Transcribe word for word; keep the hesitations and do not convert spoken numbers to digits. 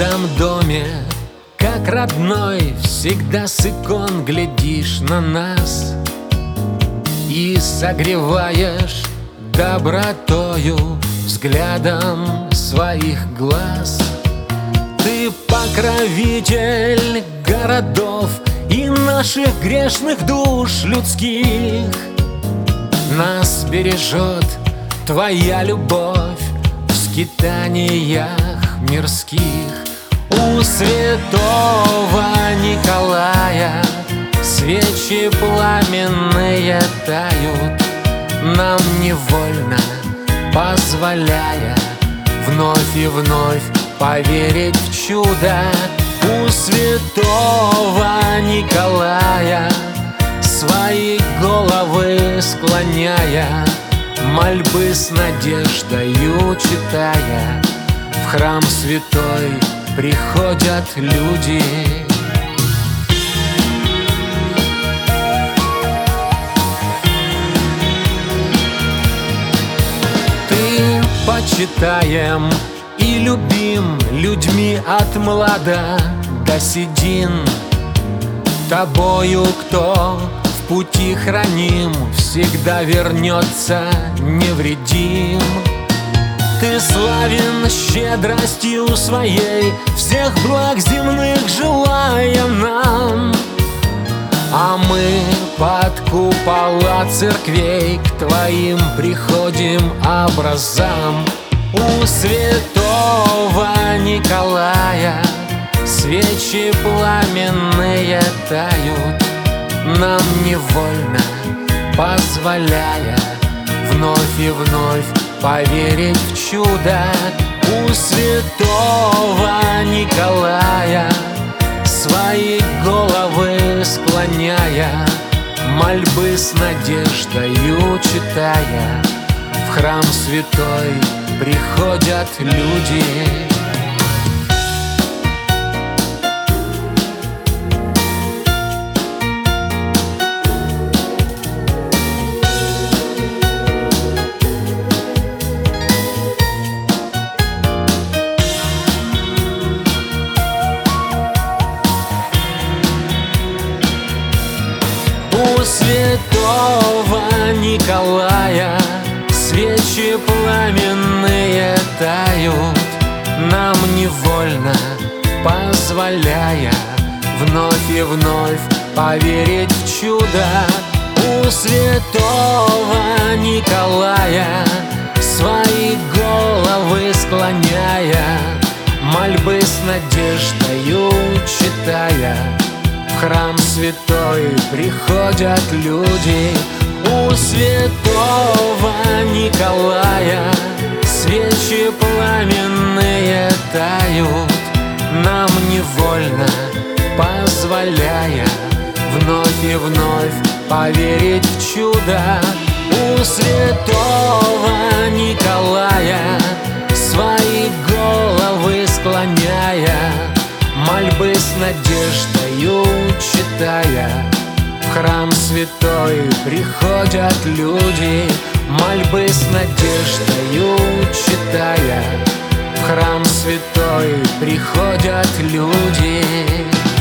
каждом доме, как родной, всегда с икон глядишь на нас и согреваешь добротою взглядом своих глаз. Ты покровитель городов и наших грешных душ людских. Нас бережет твоя любовь в скитаниях мирских. У святого Николая свечи пламенные тают, нам невольно позволяя вновь и вновь поверить в чудо. У святого Николая свои головы склоняя, мольбы с надеждою читая, в храм святой приходят люди. Ты почитаем и любим людьми от млада до седин. Тобою, кто в пути храним, всегда вернется невредим. Ты славен щедростью своей, всех благ земных желая нам. А мы под купола церквей к твоим приходим образам. У святого Николая свечи пламенные тают, нам невольно позволяя вновь и вновь поверить в чудо. У святого Николая свои головы склоняя, мольбы с надеждою читая, в храм святой приходят люди. У святого Николая свечи пламенные тают, нам невольно позволяя вновь и вновь поверить в чудо. У святого Николая свои головы склоняя, мольбы с надеждою читая, в храм святой приходят люди. У святого Николая свечи пламенные тают, нам невольно позволяя вновь и вновь поверить в чудо. У святого Николая свои головы склоняя, мольбы с надеждою читая, в храм святой приходят люди. Мольбы с надеждою читая, в храм святой приходят люди.